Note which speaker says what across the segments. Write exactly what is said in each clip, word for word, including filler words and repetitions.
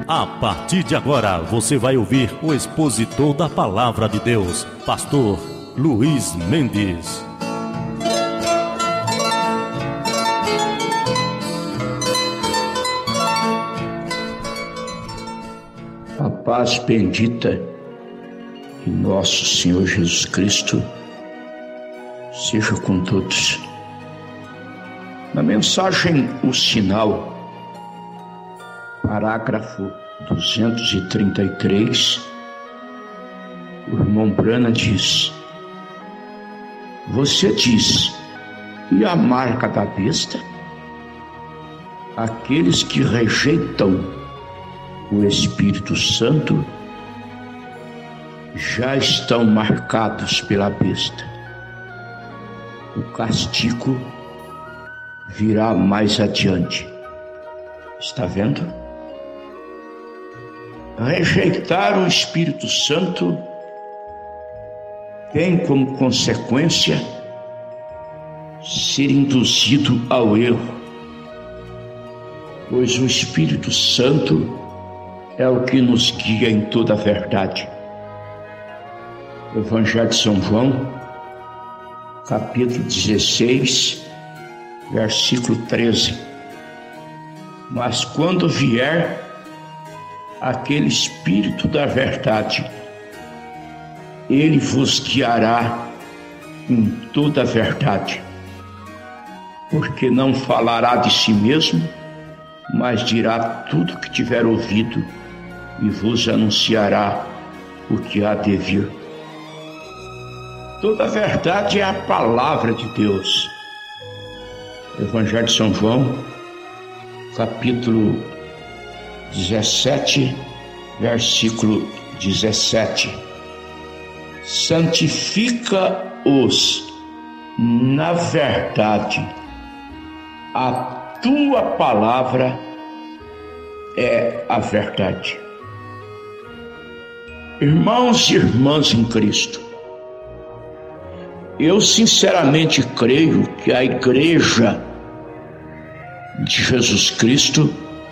Speaker 1: A partir de agora, você vai ouvir o expositor da Palavra de Deus, Pastor Luiz Mendes.
Speaker 2: A paz bendita de nosso Senhor Jesus Cristo seja com todos. Na mensagem O Sinal, parágrafo duzentos e trinta e três, o irmão Brana diz: você diz, e a marca da besta? Aqueles que rejeitam o Espírito Santo já estão marcados pela besta. O castigo virá mais adiante. Está vendo? Rejeitar o Espírito Santo tem como consequência ser induzido ao erro, pois o Espírito Santo é o que nos guia em toda a verdade. Evangelho de São João, capítulo dezesseis, versículo treze. Mas quando vier aquele Espírito da verdade, ele vos guiará em toda a verdade, porque não falará de si mesmo, mas dirá tudo o que tiver ouvido e vos anunciará o que há de vir. Toda a verdade é a palavra de Deus. Evangelho de São João, capítulo dezessete, versículo dezessete. Santifica-os na verdade, a tua palavra é a verdade. Irmãos e irmãs em Cristo, eu sinceramente creio que a Igreja de Jesus Cristo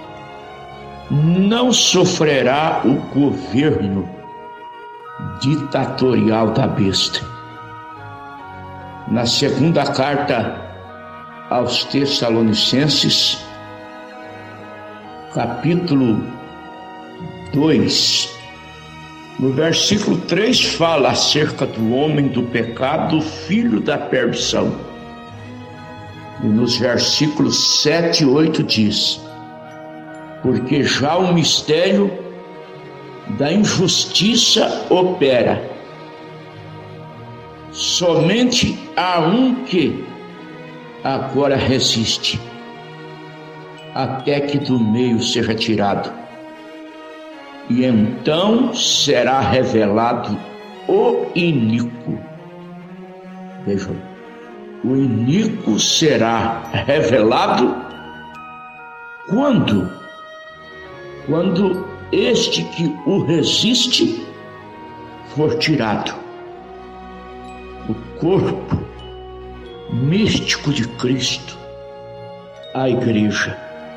Speaker 2: não sofrerá o governo ditatorial da besta. Na segunda carta aos Tessalonicenses, capítulo dois, no versículo três, fala acerca do homem do pecado, filho da perdição. E nos versículos sete e oito diz: porque já o mistério da injustiça opera. Somente há um que agora resiste, até que do meio seja tirado. E então será revelado o iníquo. Vejam, o iníquo será revelado quando? Quando este que o resiste for tirado. O corpo místico de Cristo, a igreja.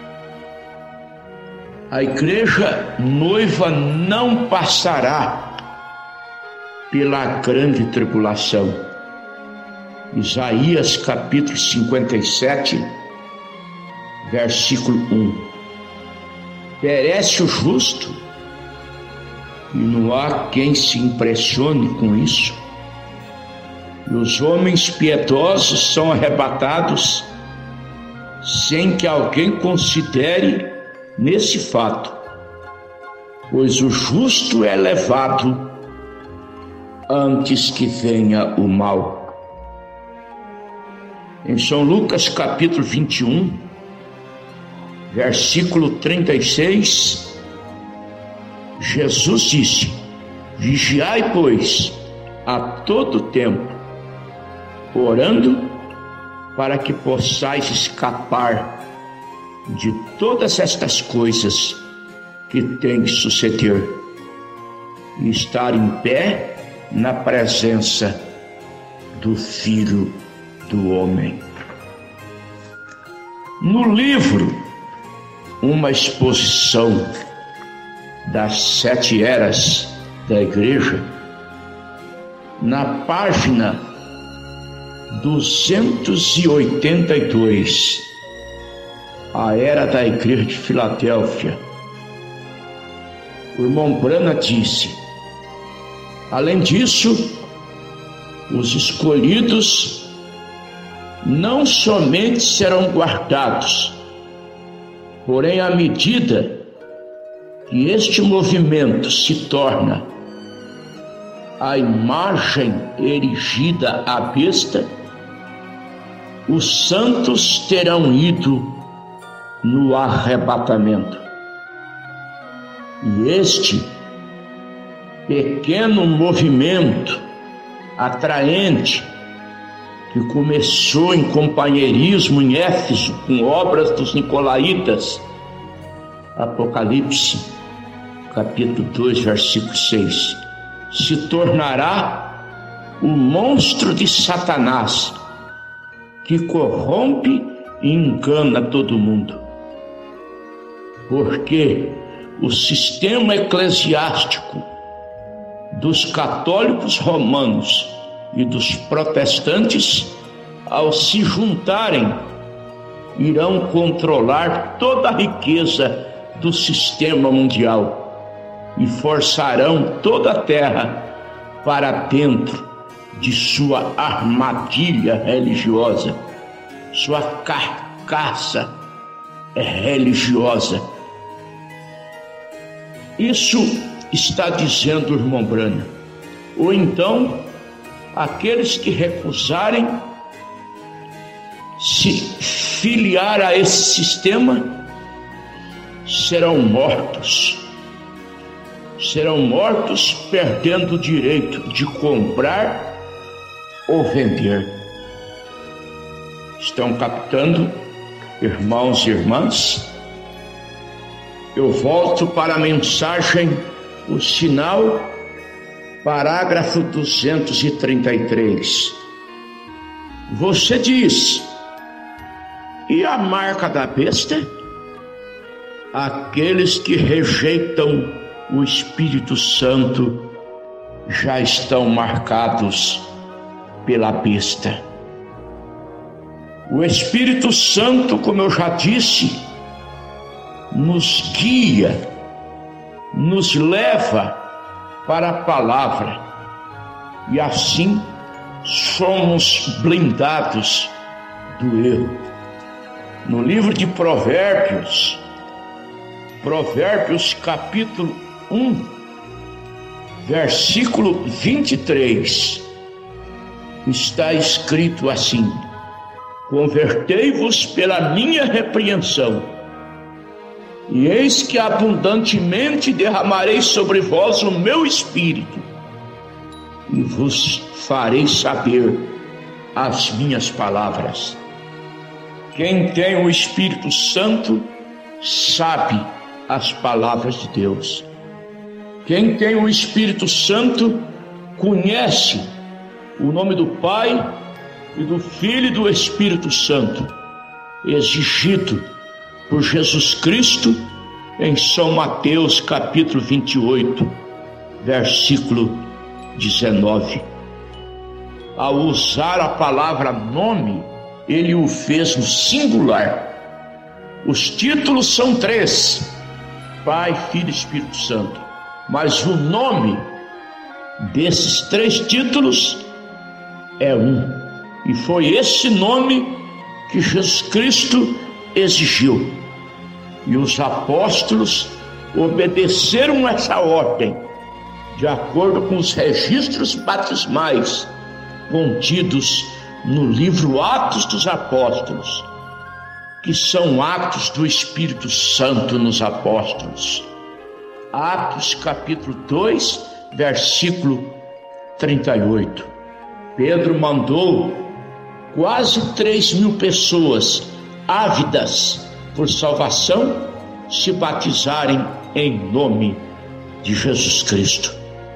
Speaker 2: A igreja noiva não passará pela grande tribulação. Isaías capítulo cinquenta e sete, versículo um. Perece o justo, e não há quem se impressione com isso. E os homens piedosos são arrebatados sem que alguém considere nesse fato, pois o justo é levado antes que venha o mal. Em São Lucas capítulo vinte e um, versículo trinta e seis, Jesus disse: vigiai, pois, a todo tempo, orando, para que possais escapar de todas estas coisas que têm que suceder e estar em pé na presença do Filho do Homem. No livro Uma Exposição das sete eras da igreja, na página duzentos e oitenta e dois, a era da igreja de Filadélfia, o irmão Branham disse: além disso, os escolhidos não somente serão guardados, porém, à medida que este movimento se torna a imagem erigida à besta, os santos terão ido no arrebatamento. E este pequeno movimento atraente, que começou em companheirismo em Éfeso, com obras dos Nicolaítas, Apocalipse, capítulo dois, versículo seis, se tornará o monstro de Satanás, que corrompe e engana todo mundo. Porque o sistema eclesiástico dos católicos romanos e dos protestantes, ao se juntarem, irão controlar toda a riqueza do sistema mundial e forçarão toda a terra para dentro de sua armadilha religiosa, sua carcaça religiosa. Isso está dizendo o irmão Branham. Ou então, aqueles que recusarem se filiar a esse sistema serão mortos. Serão mortos perdendo o direito de comprar ou vender. Estão captando, irmãos e irmãs? Eu volto para a mensagem, o sinal, parágrafo duzentos e trinta e três. Você diz: e a marca da besta? Aqueles que rejeitam o Espírito Santo já estão marcados pela besta. O Espírito Santo, como eu já disse, nos guia, nos leva para a palavra, e assim somos blindados do erro. No livro de Provérbios, Provérbios capítulo um, versículo vinte e três, está escrito assim: convertei-vos pela minha repreensão, e eis que abundantemente derramarei sobre vós o meu espírito, e vos farei saber as minhas palavras. Quem tem o Espírito Santo sabe as palavras de Deus. Quem tem o Espírito Santo conhece o nome do Pai e do Filho e do Espírito Santo, exigido por Jesus Cristo em São Mateus capítulo vinte e oito, versículo dezenove. Ao usar a palavra nome, ele o fez no singular. Os títulos são três: Pai, Filho e Espírito Santo. Mas o nome desses três títulos é um. E foi esse nome que Jesus Cristo exigiu. E os apóstolos obedeceram essa ordem, de acordo com os registros batismais contidos no livro Atos dos Apóstolos, que são atos do Espírito Santo nos apóstolos. Atos capítulo dois, versículo trinta e oito. Pedro mandou quase três mil pessoas ávidas por salvação se batizarem em nome de Jesus Cristo.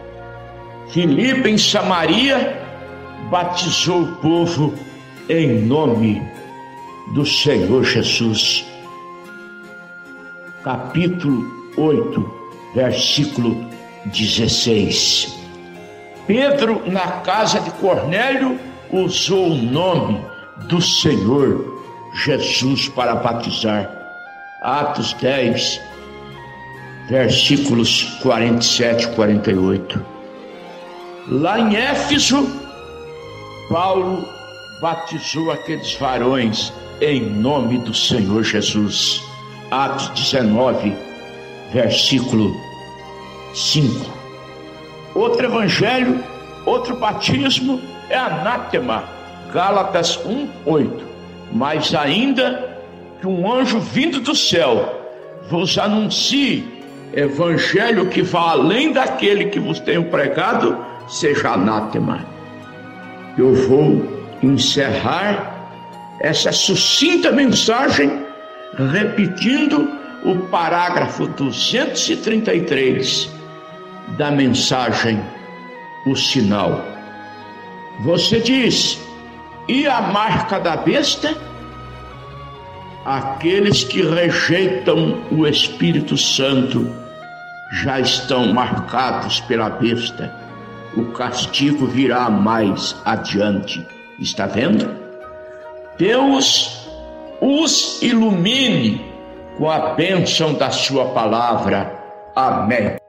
Speaker 2: Filipe, em Samaria, batizou o povo em nome do Senhor Jesus. Capítulo oito versículo dezesseis. Pedro, na casa de Cornélio, usou o nome do Senhor Jesus para batizar. Atos dez, versículos quarenta e sete e quarenta e oito. Lá em Éfeso, Paulo batizou aqueles varões em nome do Senhor Jesus. Atos dezenove, versículo cinco. Outro evangelho, outro batismo é anátema. Gálatas um, oito. Mas ainda que um anjo vindo do céu vos anuncie evangelho que vá além daquele que vos tenho pregado, seja anátema. Eu vou encerrar essa sucinta mensagem repetindo o parágrafo duzentos e trinta e três da mensagem O Sinal. Você diz: e a marca da besta? Aqueles que rejeitam o Espírito Santo já estão marcados pela besta. O castigo virá mais adiante. Está vendo? Deus os ilumine com a bênção da sua palavra. Amém.